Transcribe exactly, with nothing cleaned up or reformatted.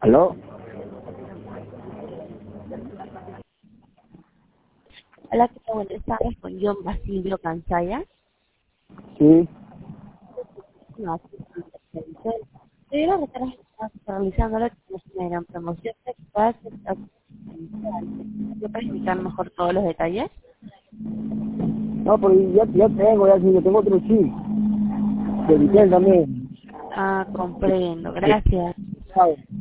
¿Aló? Hola, ¿qué tal? Buenas tardes, con John Basilio Cansaya. Sí. No, sí, sí, sí. Debido a que estás realizando la una gran promoción, ¿te puedes ¿me puedes indicar mejor todos los detalles? No, pero ya, ya tengo, ya sí, yo tengo otro chip. De Vicente Mm, también. ah, comprendo, gracias. ¿Sabes?